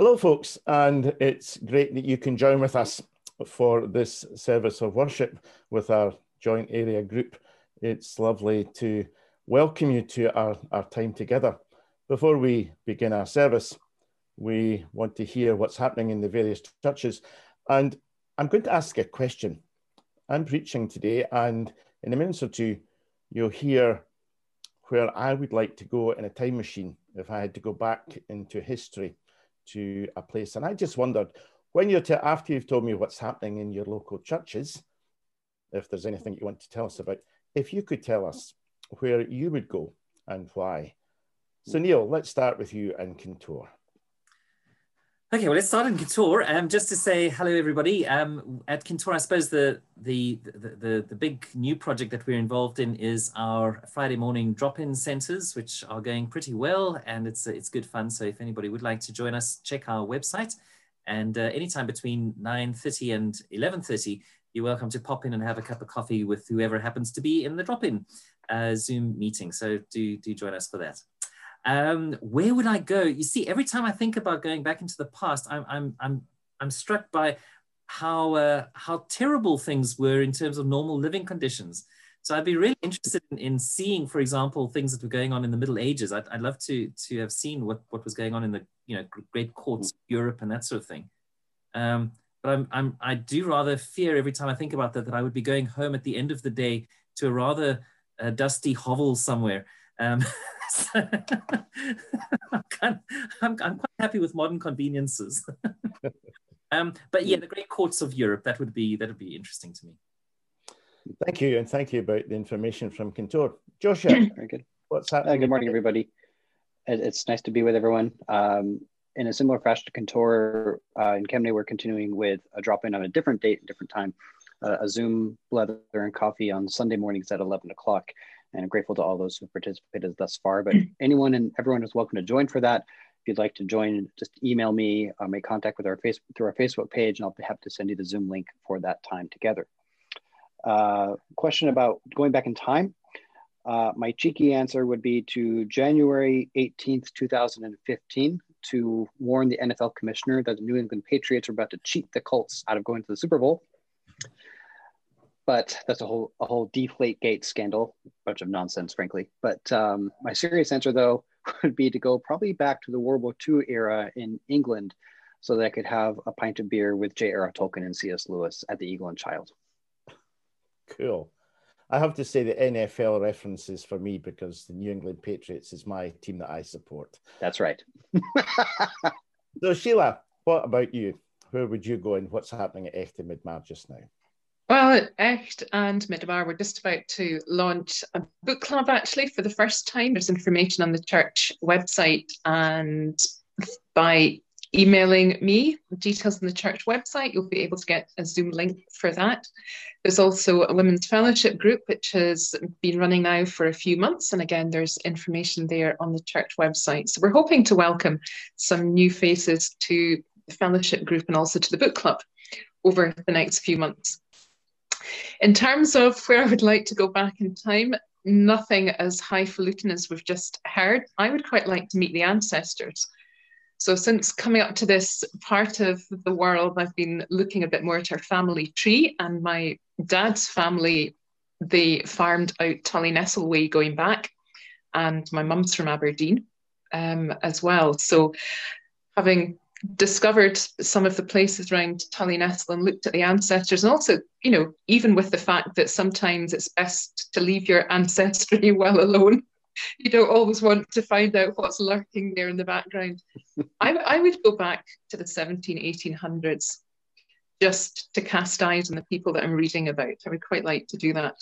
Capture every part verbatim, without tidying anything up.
Hello, folks, and it's great that you can join with us for this service of worship with our joint area group. It's lovely to welcome you to our, our time together. Before we begin our service, we want to hear what's happening in the various churches. And I'm going to ask a question. I'm preaching today, and in a minute or two, you'll hear where I would like to go in a time machine if I had to go back into history to a place. And I just wondered, when you're to, after you've told me what's happening in your local churches, if there's anything you want to tell us about, if you could tell us where you would go and why. So Neil, let's start with you and Kintore. Okay, well, let's start in Kintore. Um, just to say hello, everybody. Um, at Kintore, I suppose the, the, the, the, the big new project that we're involved in is our Friday morning drop-in centres, which are going pretty well, and it's, it's good fun. So if anybody would like to join us, check our website. And uh, anytime between nine thirty and eleven thirty, you're welcome to pop in and have a cup of coffee with whoever happens to be in the drop-in uh, Zoom meeting. So do, do join us for that. Um, where would I go? You see, every time I think about going back into the past, I'm I'm I'm I'm struck by how uh, how terrible things were in terms of normal living conditions. So I'd be really interested in, in seeing, for example, things that were going on in the Middle Ages. I'd, I'd love to to have seen what what was going on in the you know great courts of Europe and that sort of thing. Um, but I'm I'm I do rather fear every time I think about that that I would be going home at the end of the day to a rather uh, dusty hovel somewhere. Um, so I'm, kind of, I'm, I'm quite happy with modern conveniences. um, but yeah, the great courts of Europe, that would be that would be interesting to me. Thank you, and thank you about the information from Kintore. Joshua, very good. What's happening? Uh, good morning, everybody. It, it's nice to be with everyone. Um, in a similar fashion to Kintore, uh, in Kemnay, we're continuing with a drop-in on a different date, a different time, uh, a Zoom blether and coffee on Sunday mornings at eleven o'clock. And I'm grateful to all those who participated thus far, but anyone and everyone is welcome to join for that. If you'd like to join, just email me, uh, make contact with our face through our Facebook page, and I'll be happy to send you the Zoom link for that time together. Uh, question about going back in time. Uh, my cheeky answer would be to January eighteenth, two thousand fifteen, to warn the N F L commissioner that the New England Patriots are about to cheat the Colts out of going to the Super Bowl. But that's a whole a whole deflate gate scandal, bunch of nonsense, frankly. But um, my serious answer, though, would be to go probably back to the World War Two era in England so that I could have a pint of beer with J R R Tolkien and C S Lewis at the Eagle and Child. Cool. I have to say the N F L references for me because the New England Patriots is my team that I support. That's right. So Sheila, what about you? Where would you go and what's happening at Echt and Midmar just now? Well, Echt and Midmar, we're just about to launch a book club actually for the first time. There's information on the church website, and by emailing me details on the church website, you'll be able to get a Zoom link for that. There's also a women's fellowship group, which has been running now for a few months. And again, there's information there on the church website. So we're hoping to welcome some new faces to the fellowship group and also to the book club over the next few months. In terms of where I would like to go back in time, nothing as highfalutin as we've just heard. I would quite like to meet the ancestors. So since coming up to this part of the world, I've been looking a bit more at our family tree, and my dad's family, they farmed out Tullynestle way going back, and my mum's from Aberdeen um, as well. So having discovered some of the places around Tullynestle and looked at the ancestors, and also, you know, even with the fact that sometimes it's best to leave your ancestry well alone. You don't always want to find out what's lurking there in the background. I, I would go back to the seventeen, eighteen hundreds just to cast eyes on the people that I'm reading about. I would quite like to do that.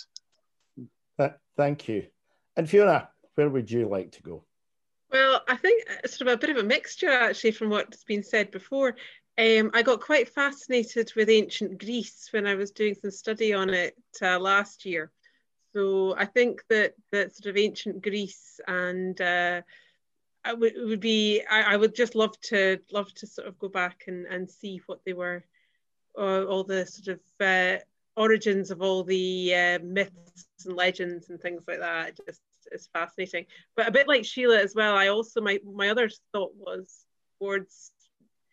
Thank you. And Fiona, where would you like to go? Well, I think it's sort of a bit of a mixture, actually, from what's been said before. Um, I got quite fascinated with ancient Greece when I was doing some study on it uh, last year. So I think that that sort of ancient Greece, and uh, I would would be I, I would just love to love to sort of go back and, and see what they were, uh, all the sort of uh, origins of all the uh, myths and legends and things like that. It just is fascinating. But a bit like Sheila as well, I also my my other thought was towards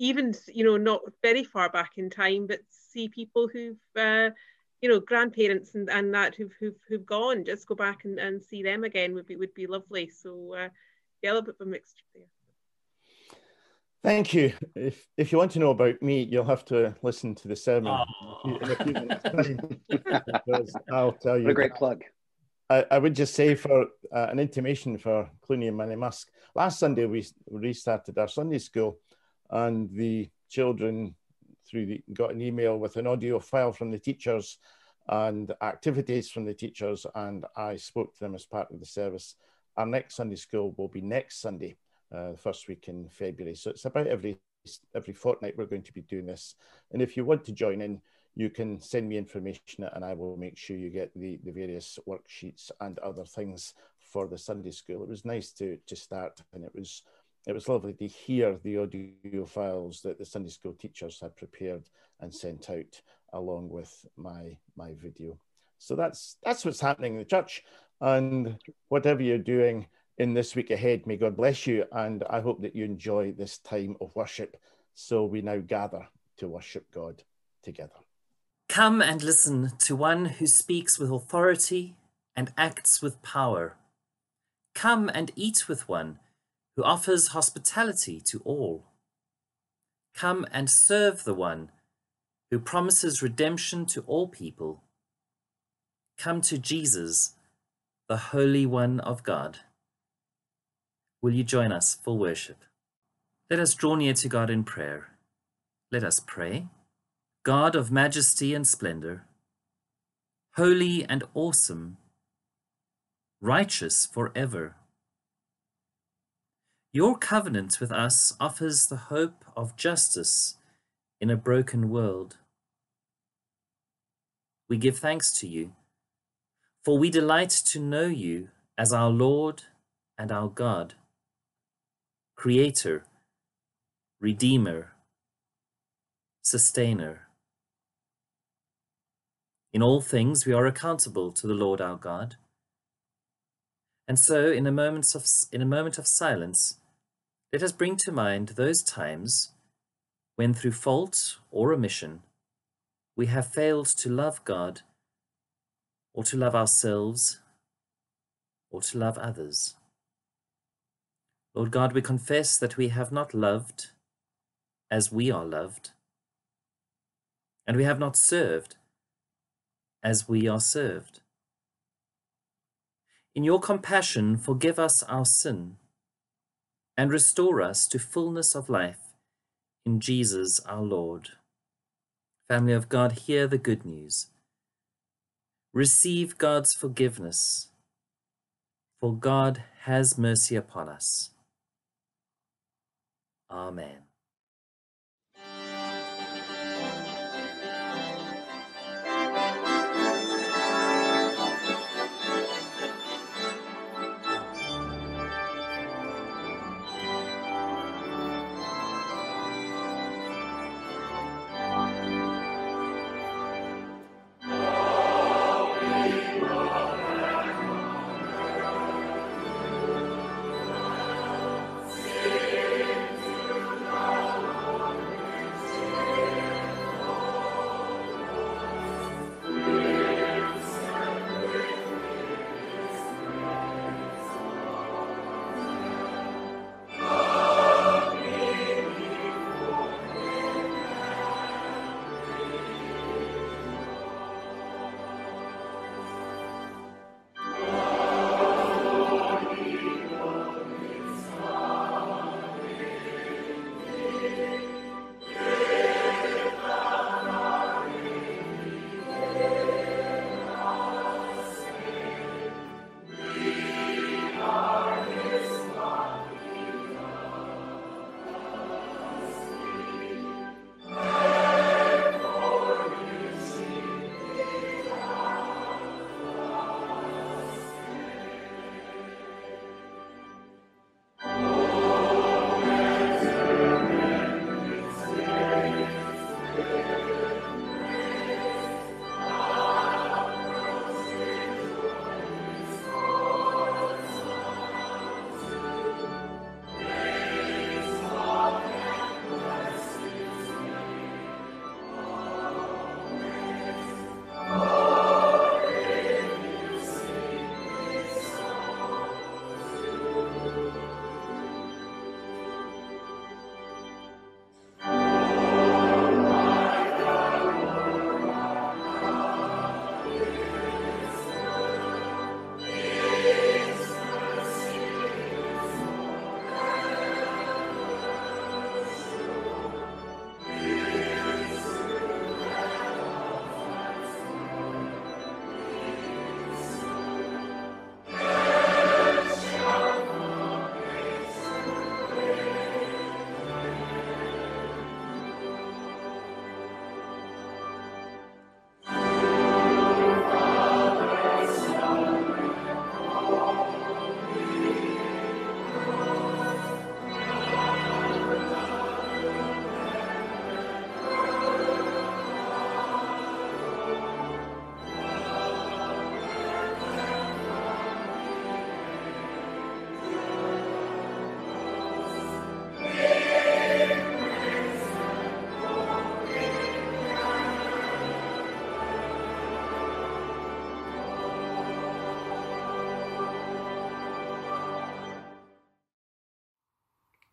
even, you know, not very far back in time, but see people who've, uh, you know, grandparents and, and that who've, who've, who've gone, just go back and, and see them again would be, would be lovely. So uh, yeah, a little bit of a mixture there. Thank you. If if you want to know about me, you'll have to listen to the sermon Oh. in a few minutes' time, because I'll tell you. What a great that. plug. I, I would just say, for uh, an intimation for Clooney and Manymusk, last Sunday we restarted our Sunday school, and the children through the, got an email with an audio file from the teachers and activities from the teachers, and I spoke to them as part of the service. Our next Sunday school will be next Sunday, uh, the first week in February. So it's about every every fortnight we're going to be doing this. And if you want to join in, you can send me information and I will make sure you get the, the various worksheets and other things for the Sunday school. It was nice to, to start, and it was it was lovely to hear the audio files that the Sunday school teachers had prepared and sent out along with my, my video. So that's, that's what's happening in the church, and whatever you're doing in this week ahead, may God bless you, and I hope that you enjoy this time of worship. So we now gather to worship God together. Come and listen to one who speaks with authority and acts with power. Come and eat with one who offers hospitality to all. Come and serve the one who promises redemption to all people. Come to Jesus, the Holy One of God. Will you join us for worship? Let us draw near to God in prayer. Let us pray. God of majesty and splendor, holy and awesome, righteous forever. Your covenant with us offers the hope of justice in a broken world. We give thanks to you, for we delight to know you as our Lord and our God, Creator, Redeemer, Sustainer. In all things we are accountable to the Lord our God. And so in a moment of, in a moment of silence, let us bring to mind those times when through fault or omission we have failed to love God, or to love ourselves, or to love others. Lord God, we confess that we have not loved as we are loved, and we have not served as we are served. In your compassion, forgive us our sin and restore us to fullness of life in Jesus our Lord. Family of God, hear the good news. Receive God's forgiveness, for God has mercy upon us. Amen.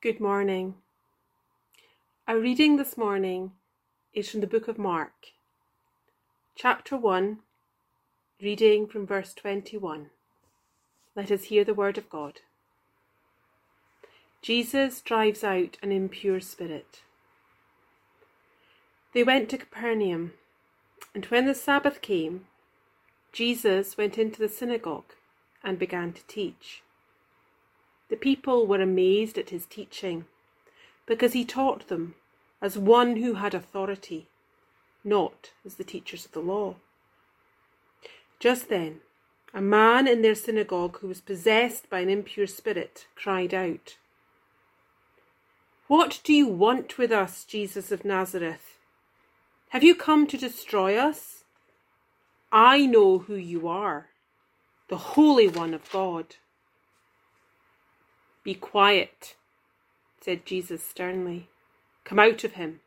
Good morning. Our reading this morning is from the book of Mark, chapter one, reading from verse twenty-one. Let us hear the word of God. Jesus drives out an impure spirit. They went to Capernaum, and when the Sabbath came, Jesus went into the synagogue and began to teach. The people were amazed at his teaching, because he taught them as one who had authority, not as the teachers of the law. Just then, a man in their synagogue who was possessed by an impure spirit cried out, "What do you want with us, Jesus of Nazareth? Have you come to destroy us? I know who you are, the Holy One of God." "Be quiet," said Jesus sternly. "Come out of him."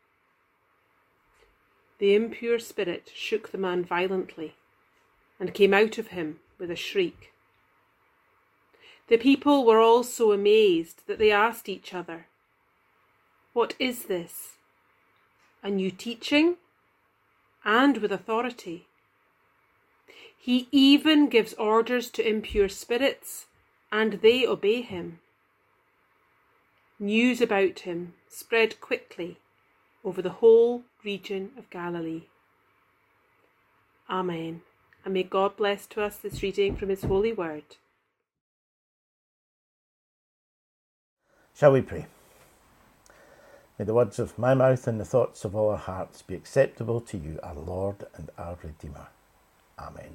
The impure spirit shook the man violently and came out of him with a shriek. The people were all so amazed that they asked each other, "What is this? A new teaching? And with authority. He even gives orders to impure spirits, and they obey him." News about him spread quickly over the whole region of Galilee. Amen. And may God bless to us this reading from his holy word. Shall we pray? May the words of my mouth and the thoughts of all our hearts be acceptable to you, our Lord and our Redeemer. Amen.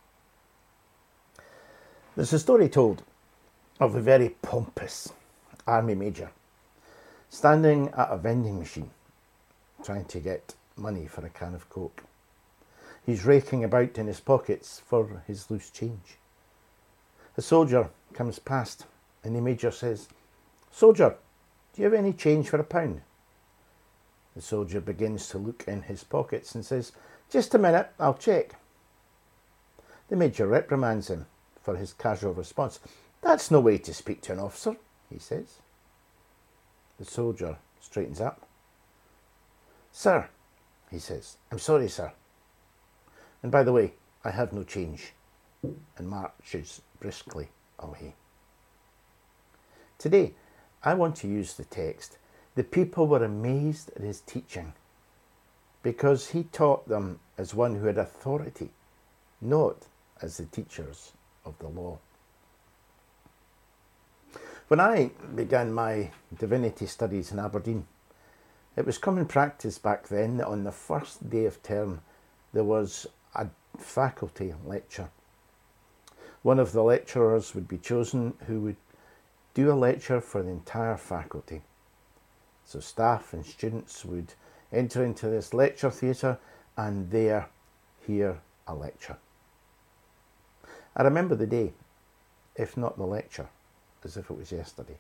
There's a story told of a very pompous army major standing at a vending machine trying to get money for a can of Coke. He's raking about in his pockets for his loose change. A soldier comes past and the major says, "Soldier, do you have any change for a pound?" The soldier begins to look in his pockets and says, "Just a minute, I'll check." The major reprimands him for his casual response. "That's no way to speak to an officer," he says. The soldier straightens up. "Sir," he says, "I'm sorry, sir. And by the way, I have no change," and marches briskly away. Today, I want to use the text, "The people were amazed at his teaching," because he taught them as one who had authority, not as the teachers of the law. When I began my divinity studies in Aberdeen, it was common practice back then that on the first day of term there was a faculty lecture. One of the lecturers would be chosen who would do a lecture for the entire faculty. So staff and students would enter into this lecture theatre and there hear a lecture. I remember the day, if not the lecture, as if it was yesterday.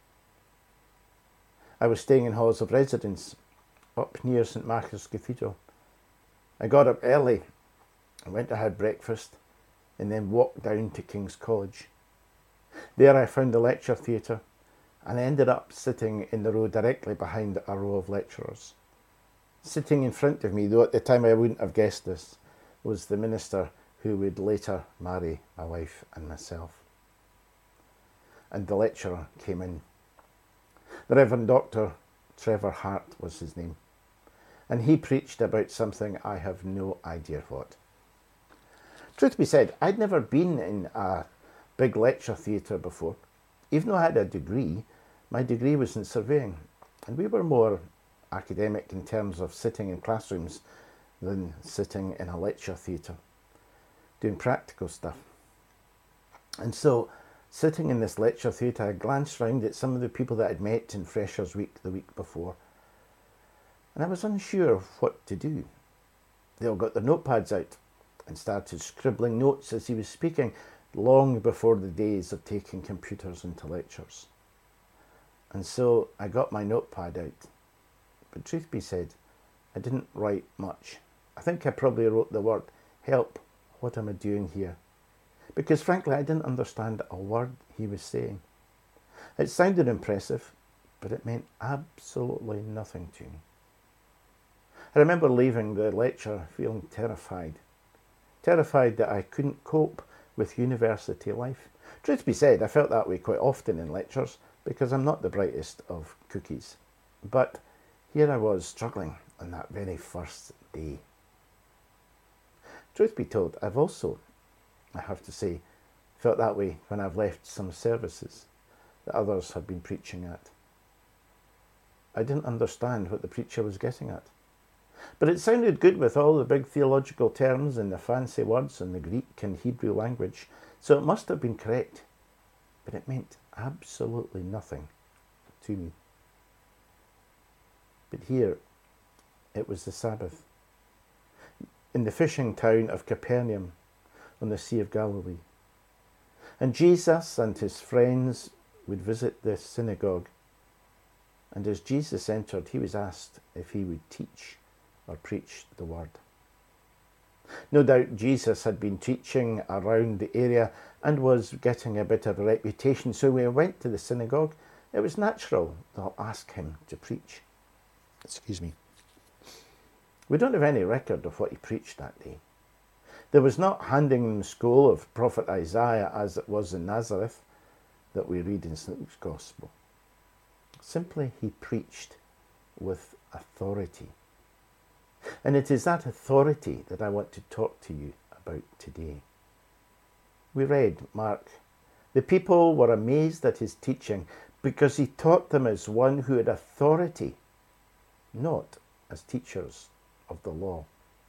I was staying in halls of residence up near St Marcus Cathedral. I got up early and went to have breakfast and then walked down to King's College. There I found the lecture theatre and I ended up sitting in the row directly behind a row of lecturers. Sitting in front of me, though at the time I wouldn't have guessed this, was the minister who would later marry my wife and myself. And the lecturer came in. The Reverend Doctor Trevor Hart was his name, and he preached about something I have no idea what. Truth be said, I'd never been in a big lecture theatre before. Even though I had a degree, my degree was in surveying, and we were more academic in terms of sitting in classrooms than sitting in a lecture theatre, doing practical stuff. And so, sitting in this lecture theatre, I glanced round at some of the people that I'd met in Freshers' Week the week before, and I was unsure of what to do. They all got their notepads out and started scribbling notes as he was speaking, long before the days of taking computers into lectures. And so I got my notepad out. But truth be said, I didn't write much. I think I probably wrote the word, "Help, what am I doing here?" Because frankly, I didn't understand a word he was saying. It sounded impressive, but it meant absolutely nothing to me. I remember leaving the lecture feeling terrified. Terrified that I couldn't cope with university life. Truth be said, I felt that way quite often in lectures because I'm not the brightest of cookies. But here I was struggling on that very first day. Truth be told, I've also, I have to say, felt that way when I've left some services that others have been preaching at. I didn't understand what the preacher was getting at. But it sounded good with all the big theological terms and the fancy words in the Greek and Hebrew language, so it must have been correct. But it meant absolutely nothing to me. But here, it was the Sabbath, in the fishing town of Capernaum on the Sea of Galilee. And Jesus and his friends would visit the synagogue. And as Jesus entered, he was asked if he would teach or preach the word. No doubt Jesus had been teaching around the area and was getting a bit of a reputation, so when he went to the synagogue, it was natural they'll ask him to preach. Excuse me. We don't have any record of what he preached that day. There was not handing them scroll of Prophet Isaiah as it was in Nazareth that we read in Saint Luke's Gospel. Simply, he preached with authority. And it is that authority that I want to talk to you about today. We read, Mark, the people were amazed at his teaching because he taught them as one who had authority, not as teachers of the law.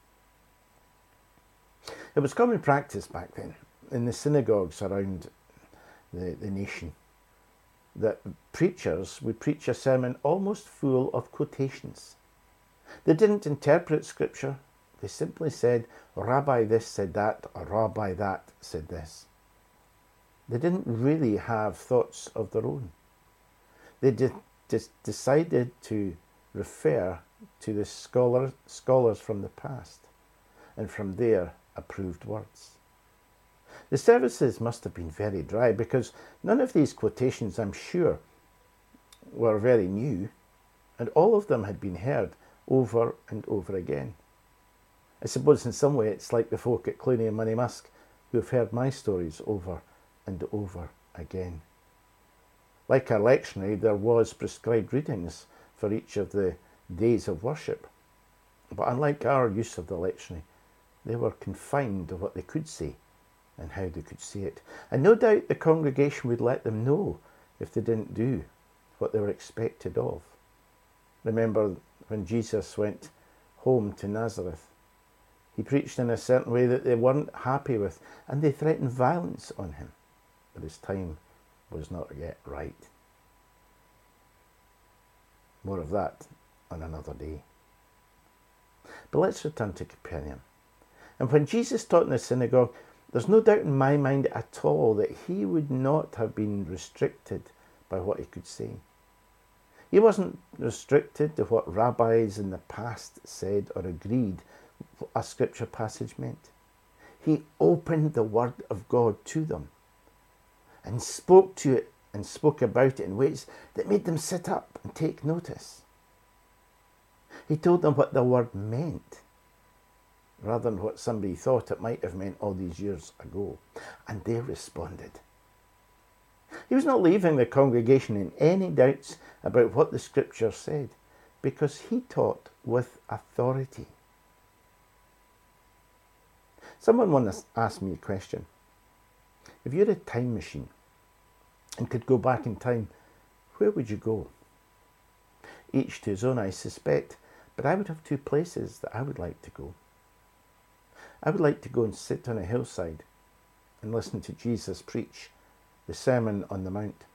It was common practice back then in the synagogues around the, the nation that preachers would preach a sermon almost full of quotations. They didn't interpret scripture. They simply said, Rabbi this said that, or Rabbi that said this. They didn't really have thoughts of their own. They did, just decided to refer to the scholar, scholars from the past, and from their approved words. The services must have been very dry because none of these quotations, I'm sure, were very new, and all of them had been heard over and over again. I suppose in some way it's like the folk at Cluny and Moneymusk who have heard my stories over and over again. Like our lectionary, there was prescribed readings for each of the days of worship, but unlike our use of the lectionary, they were confined to what they could say and how they could say it. And no doubt the congregation would let them know if they didn't do what they were expected of. Remember when Jesus went home to Nazareth, he preached in a certain way that they weren't happy with, and they threatened violence on him. But his time was not yet right. More of that on another day. But let's return to Capernaum. And when Jesus taught in the synagogue, there's no doubt in my mind at all that he would not have been restricted by what he could say. He wasn't restricted to what rabbis in the past said or agreed a scripture passage meant. He opened the word of God to them and spoke to it and spoke about it in ways that made them sit up and take notice. He told them what the word meant, rather than what somebody thought it might have meant all these years ago. And they responded. He was not leaving the congregation in any doubts about what the scripture said, because he taught with authority. Someone once asked me a question. If you had a time machine and could go back in time, where would you go? Each to his own, I suspect, but I would have two places that I would like to go. I would like to go and sit on a hillside and listen to Jesus preach the Sermon on the Mount.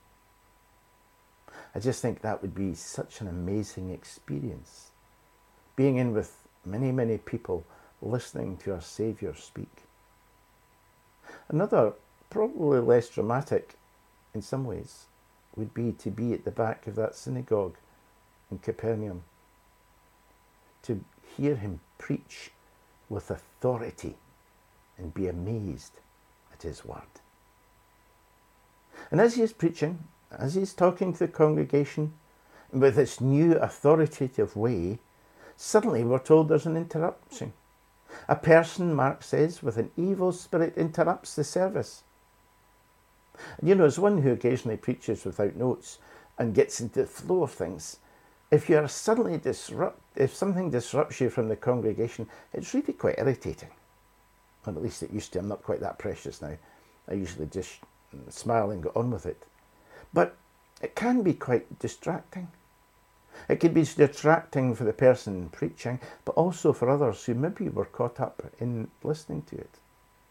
I just think that would be such an amazing experience, being in with many, many people listening to our Saviour speak. Another, probably less dramatic in some ways, would be to be at the back of that synagogue in Capernaum, to hear him preach with authority and be amazed at his word. And as he is preaching, as he is talking to the congregation, And with this new authoritative way, suddenly we're told there's an interruption. A person, Mark says, with an evil spirit interrupts the service. And you know, as one who occasionally preaches without notes and gets into the flow of things, if you're suddenly disrupt, if something disrupts you from the congregation, it's really quite irritating. Or at least it used to. I'm not quite that precious now. I usually just smile and go on with it. But it can be quite distracting. It can be distracting for the person preaching, but also for others who maybe were caught up in listening to it.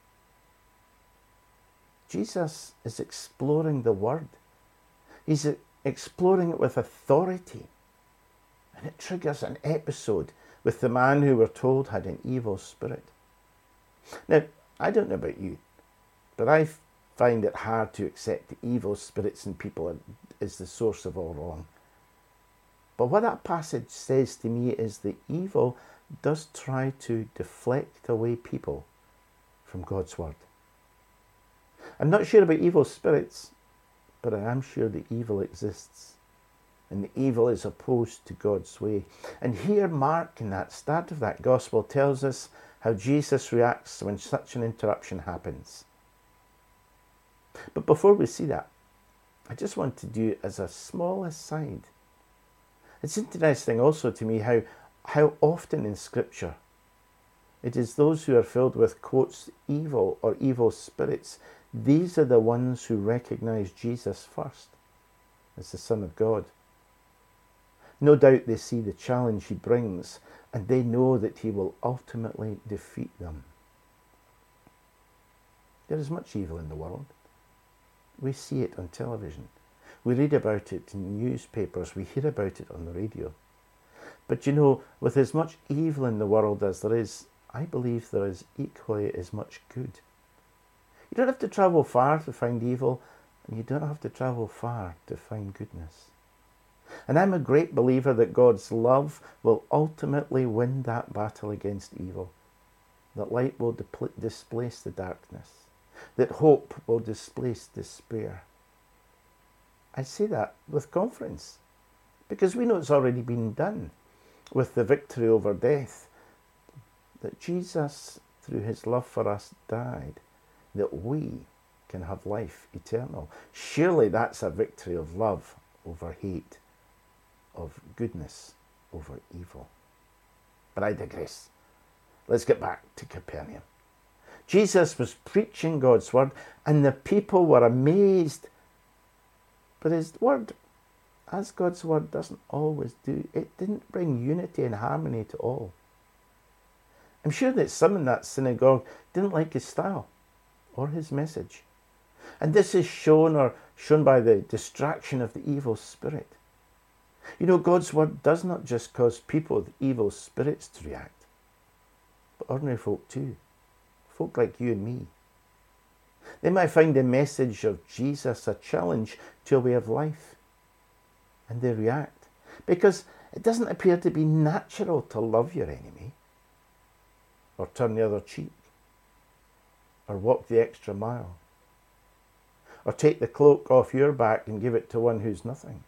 Jesus is exploring the Word. He's exploring it with authority. And it triggers an episode with the man who we're told had an evil spirit. Now, I don't know about you, but I find it hard to accept the evil spirits in people as the source of all wrong. But what that passage says to me is that evil does try to deflect away people from God's Word. I'm not sure about evil spirits, but I am sure that evil exists. And the evil is opposed to God's way. And here Mark, in that start of that gospel, tells us how Jesus reacts when such an interruption happens. But before we see that, I just want to do as a small aside. It's interesting also to me how, how often in Scripture it is those who are filled with, quotes, evil or evil spirits. These are the ones who recognize Jesus first as the Son of God. No doubt they see the challenge he brings, and they know that he will ultimately defeat them. There is much evil in the world. We see it on television. We read about it in newspapers. We hear about it on the radio. But you know, with as much evil in the world as there is, I believe there is equally as much good. You don't have to travel far to find evil, and you don't have to travel far to find goodness. And I'm a great believer that God's love will ultimately win that battle against evil. That light will dipl- displace the darkness. That hope will displace despair. I say that with confidence, because we know it's already been done with the victory over death. That Jesus, through his love for us, died, that we can have life eternal. Surely that's a victory of love over hate, of goodness over evil. But I digress. Let's get back to Capernaum. Jesus was preaching God's word, and the people were amazed. But his word, as God's word doesn't always do, it didn't bring unity and harmony to all. I'm sure that some in that synagogue didn't like his style or his message. And this is shown or shown by the distraction of the evil spirit. You know, God's word does not just cause people with evil spirits to react, but ordinary folk too. Folk like you and me. They might find the message of Jesus a challenge to a way of life. And they react. Because it doesn't appear to be natural to love your enemy, or turn the other cheek, or walk the extra mile, or take the cloak off your back and give it to one who's nothing.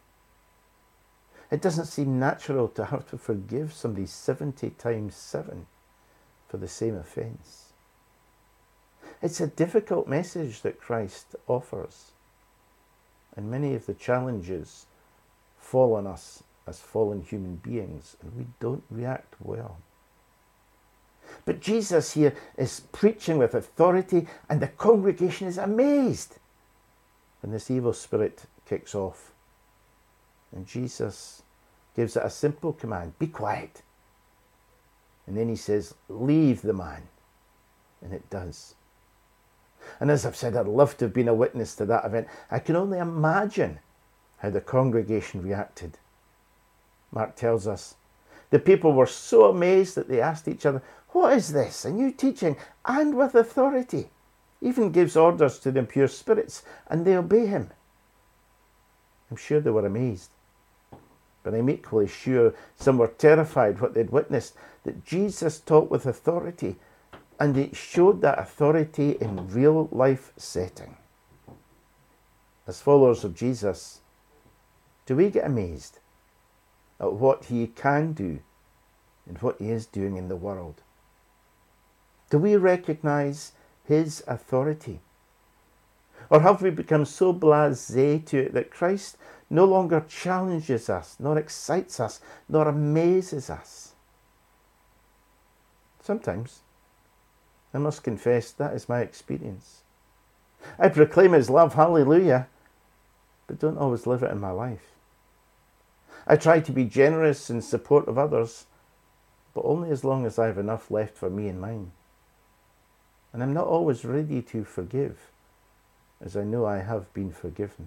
It doesn't seem natural to have to forgive somebody seventy times seven for the same offence. It's a difficult message that Christ offers, and many of the challenges fall on us as fallen human beings, and we don't react well. But Jesus here is preaching with authority, and the congregation is amazed when this evil spirit kicks off. And Jesus gives it a simple command: be quiet. And then he says, leave the man. And it does. And as I've said, I'd love to have been a witness to that event. I can only imagine how the congregation reacted. Mark tells us, the people were so amazed that they asked each other, what is this? A new teaching, and with authority. Even gives orders to the impure spirits, and they obey him. I'm sure they were amazed. But I'm equally sure some were terrified what they'd witnessed, that Jesus taught with authority, and it showed that authority in real life setting. As followers of Jesus, do we get amazed at what he can do and what he is doing in the world? Do we recognize his authority? Or have we become so blasé to it that Christ no longer challenges us, nor excites us, nor amazes us? Sometimes, I must confess, that is my experience. I proclaim his love, hallelujah, but don't always live it in my life. I try to be generous in support of others, but only as long as I have enough left for me and mine. And I'm not always ready to forgive, as I know I have been forgiven.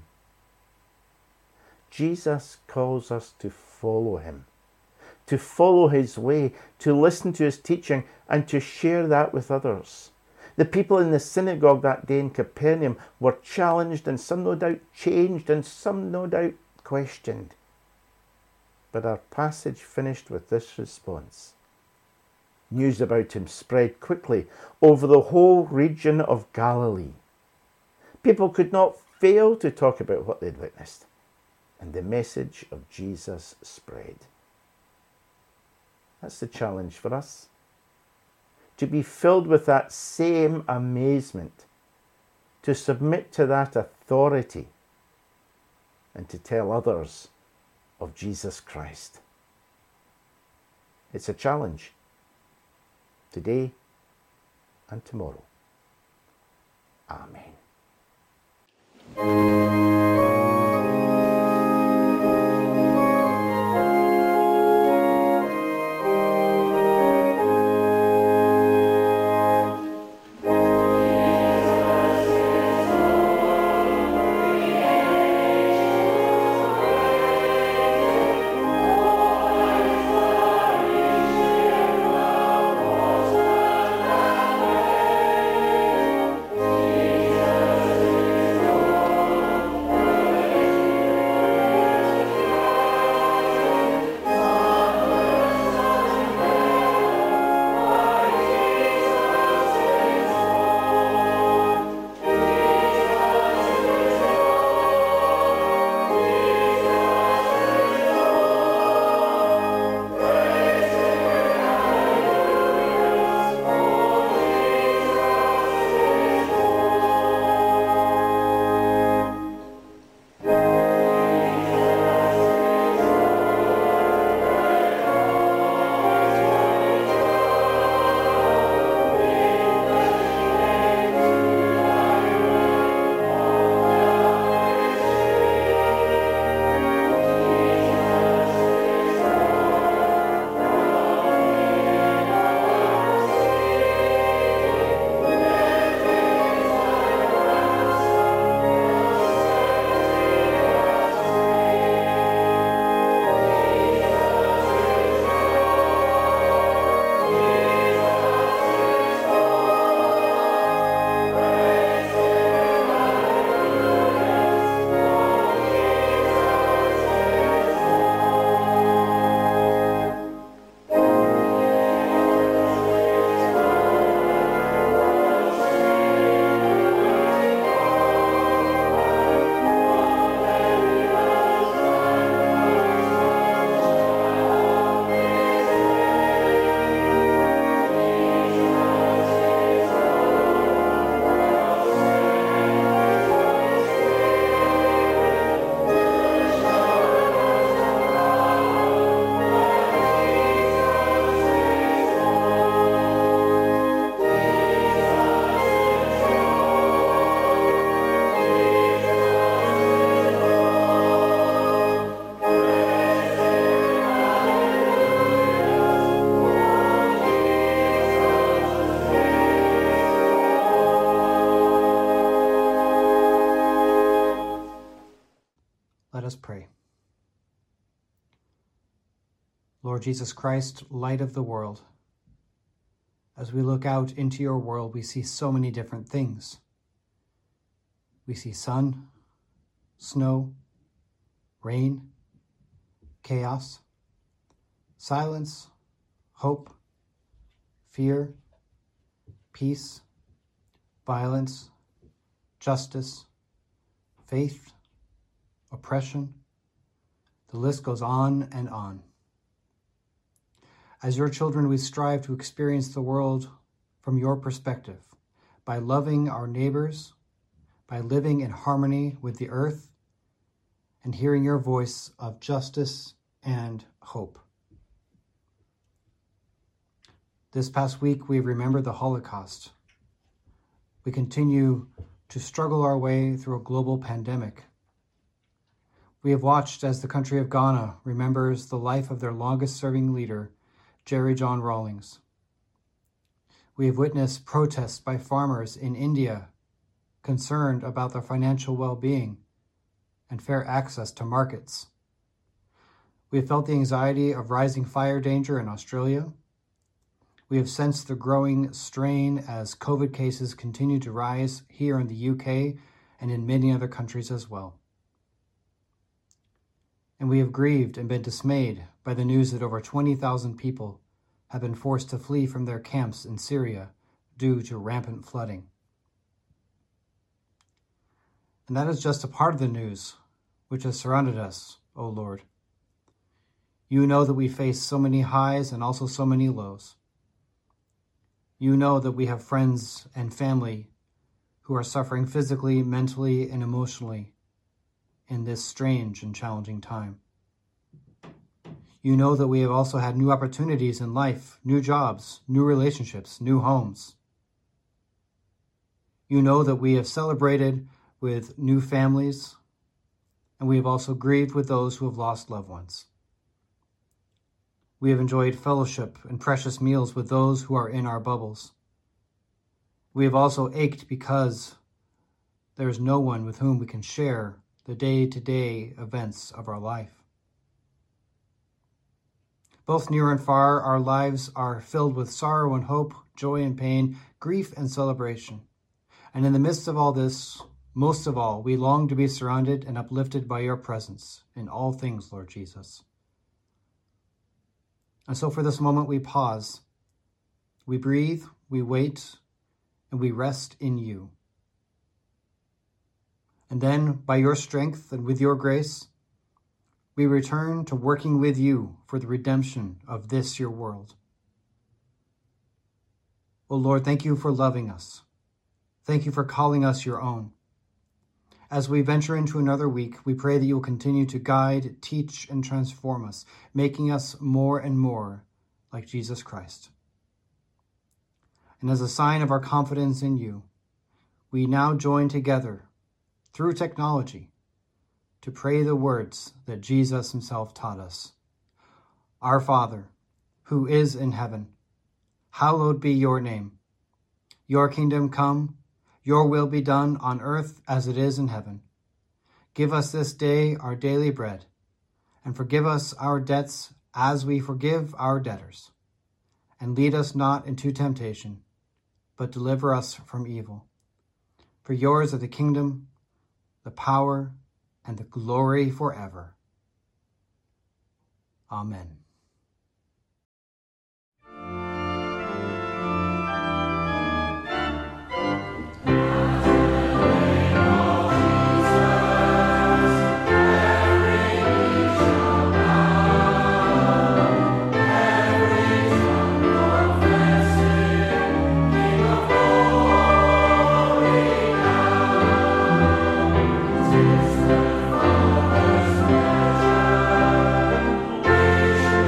Jesus calls us to follow him, to follow his way, to listen to his teaching, and to share that with others. The people in the synagogue that day in Capernaum were challenged, and some no doubt changed, and some no doubt questioned. But our passage finished with this response. News about him spread quickly over the whole region of Galilee. People could not fail to talk about what they'd witnessed, and the message of Jesus spread. That's the challenge for us. To be filled with that same amazement, to submit to that authority, and to tell others of Jesus Christ. It's a challenge, today and tomorrow. Amen. Let us pray. Lord Jesus Christ, light of the world, as we look out into your world, we see so many different things. We see sun, snow, rain, chaos, silence, hope, fear, peace, violence, justice, faith, oppression, The list goes on and on. As your children, we strive to experience the world from your perspective, by loving our neighbors, by living in harmony with the earth, and hearing your voice of justice and hope. This past week, we remembered the Holocaust. We continue to struggle our way through a global pandemic. We have watched as the country of Ghana remembers the life of their longest-serving leader, Jerry John Rawlings. We have witnessed protests by farmers in India concerned about their financial well-being and fair access to markets. We have felt the anxiety of rising fire danger in Australia. We have sensed the growing strain as COVID cases continue to rise here in the U K and in many other countries as well. And we have grieved and been dismayed by the news that over twenty thousand people have been forced to flee from their camps in Syria due to rampant flooding. And that is just a part of the news which has surrounded us, O Lord. You know that we face so many highs and also so many lows. You know that we have friends and family who are suffering physically, mentally, and emotionally in this strange and challenging time. You know that we have also had new opportunities in life, new jobs, new relationships, new homes. You know that we have celebrated with new families, and we have also grieved with those who have lost loved ones. We have enjoyed fellowship and precious meals with those who are in our bubbles. We have also ached because there is no one with whom we can share the day-to-day events of our life. Both near and far, our lives are filled with sorrow and hope, joy and pain, grief and celebration. And in the midst of all this, most of all, we long to be surrounded and uplifted by your presence in all things, Lord Jesus. And so for this moment, we pause, we breathe, we wait, and we rest in you. And then, by your strength and with your grace, we return to working with you for the redemption of this, your world. O Lord, thank you for loving us. Thank you for calling us your own. As we venture into another week, we pray that you will continue to guide, teach, and transform us, making us more and more like Jesus Christ. And as a sign of our confidence in you, we now join together through technology to pray the words that Jesus himself taught us. Our Father, who is in heaven, hallowed be your name. Your kingdom come, your will be done on earth as it is in heaven. Give us this day our daily bread, and forgive us our debts as we forgive our debtors. And lead us not into temptation, but deliver us from evil. For yours are the kingdom, the power, and the glory forever. Amen. Thank you.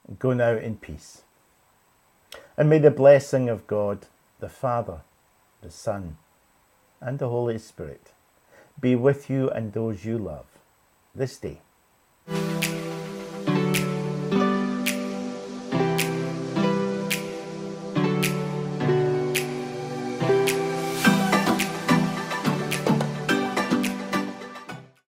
Go now in peace. And may the blessing of God, the Father, the Son, and the Holy Spirit be with you and those you love this day.